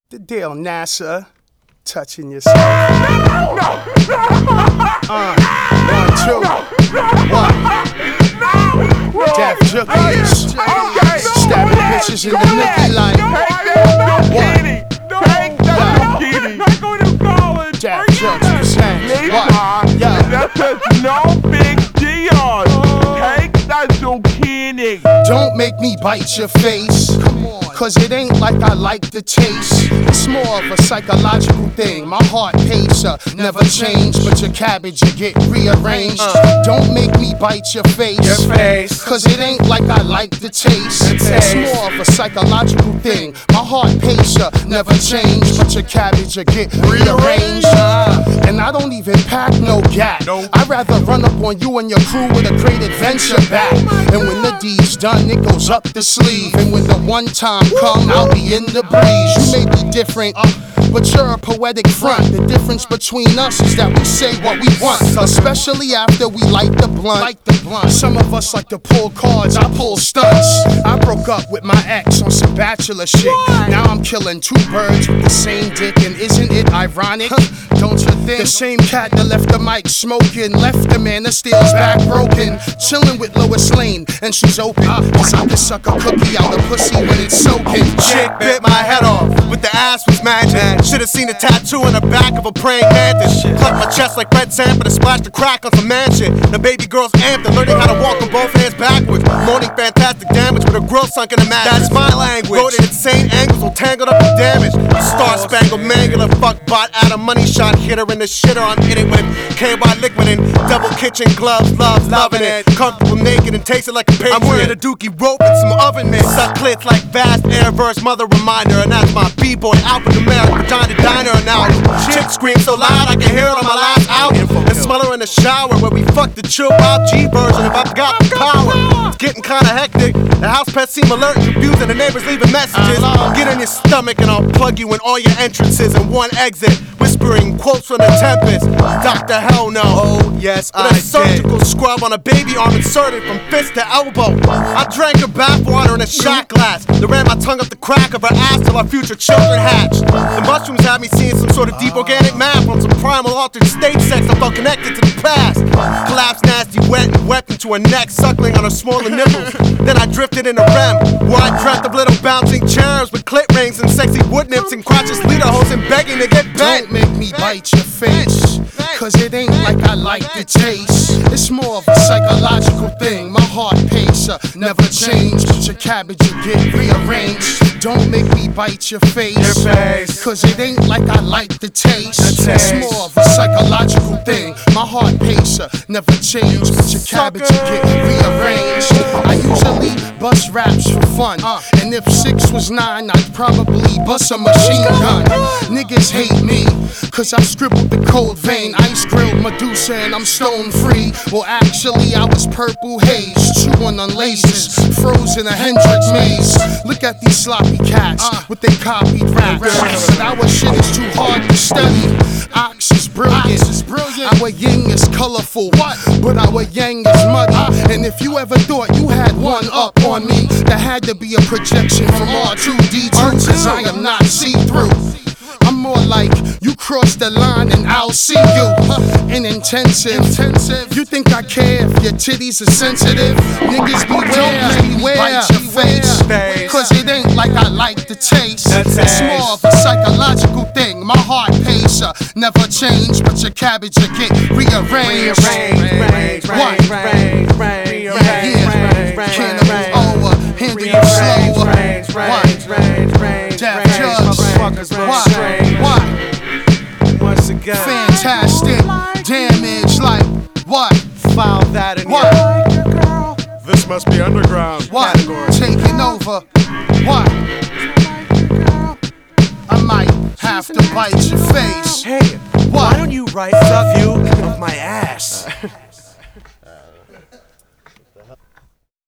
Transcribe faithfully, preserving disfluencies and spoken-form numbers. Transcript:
The deal, NASA, touching yourself. No! Uh, one, two, one. Deaf jookies, stabbing bitches in the nookie light. One, Deaf jookies, what? That's just no big deal. Take that zucchini. Don't make me bite your face. Cause it ain't like I like the taste. It's more of a psychological thing. My heart pace uh, never change, but your cabbage you get rearranged. Uh, Don't make me bite your face. Your face. Cause it ain't like I like the taste. The It's taste. more of a psychological thing. My heart pace uh, never change, but your cabbage you get rearranged. Uh, and I don't even pack no gap. Nope. I'd rather run up on you and your crew with a great adventure back. And when the deed's done, it goes up the sleeve. And when the one time come, I'll be in the breeze. You may be different, uh, but you're a poetic front. The difference between us is that we say what we want, especially after we light the blunt. Light the blunt. Some of us like to pull cards, I pull stunts. I broke up with my ex on some bachelor shit. Now I'm killing two birds with the same dick, and isn't it ironic? Don't you think? The same cat that left the mic smoking, left the man that steals back broken, chilling with Lois Lane, and she's open. Cause I can suck a cookie out of pussy when it's soaking. Chick bit my head off, but the ass was magic. Should've seen a tattoo on the back of a praying mantis. Cut my chest like Red Sand, but I splashed the crack on some man shit. The baby girl's amped and learning how to walk with both hands backwards. Moaning fantastic damage with her grill sunk in a mattress. That's my language. Wrote at insane angles, all tangled up and damaged. Star spangled mangular fuck bot out of money shot. Hit her in the shitter, I'm in it with K Y liquid and double kitchen gloves. Loves loving it. Comfortable naked and tasted like a patriot. I'm wearing a dookie rope and some oven mitts. Suck clits like vast air verse mother reminder. And that's my b-boy alphanumeric vagina diner analogy. Chick scream so loud I can hear it on my last album. And smell her in the shower where we fuck the chill Bob G version if I've got the power. It's getting kinda hectic. The house pets seem alert and confused and the neighbors leaving messages. Get in your stomach and I'll plug you in all your entrances and one exit. Whispering quotes from the Tempest. Doctor Hell no. Oh yes, I I did. a surgical scrub on a baby arm inserted from fist to elbow. I drank her bathwater in a shot glass. Then ran my tongue up the crack of her ass till our future children hatched. The mushrooms had me seeing some sort of deep organic math on some primal altered state sex. I felt connected to the past. Collapsed nasty wet and wept into her neck, suckling on her smaller nipples. Then I drifted into R E M, where I dreamt of little bouncing cherubs with clit rings and sexy wood nips and crotches lederhosen and begging to get bent. Don't make me bite your face, cause it ain't like I like the taste. It's more of a psychological thing. My heart pace uh, never change, but your cabbage you get rearranged. Don't make me bite your face, Your face. cause it ain't like I like the taste. The It's taste. more of a psychological thing. My heart pace uh, never change, but your cabbage you get rearranged. I usually bust raps for fun, uh, and if six was nine, I'd probably bust a machine gun. Niggas hate me, cause I scribbled the cold vein, ice grilled Medusa, and I'm stone free. Well, actually, I was purple haze, chewing on lasers, frozen a Hendrix maze. Look at these sloppy cats with their copied raps. But our shit is too hard to study. Ox is brilliant, our yin is colorful, but our yang is muddy. And if you ever thought you had one up on me, that had to be a projection from R two D two, cause I am not see-through. I'm more like, you cross the line and I'll see you in intensive. intensive. You think I care if your titties are sensitive? Niggas beware, don't make me bite your face, cause it ain't like I like the taste. It's more of a psychological thing. My heart pace uh, never change, but your cabbage will get rearranged. What? Yeah, can't move over, handle you slower. What? Deaf judge. Why? Why? Once again, Fantastic damage, like what? file that in What? your This must be underground. What? Taking over. What? I might have to bite your face. Hey, What? why don't you write "Fuck you" of my ass?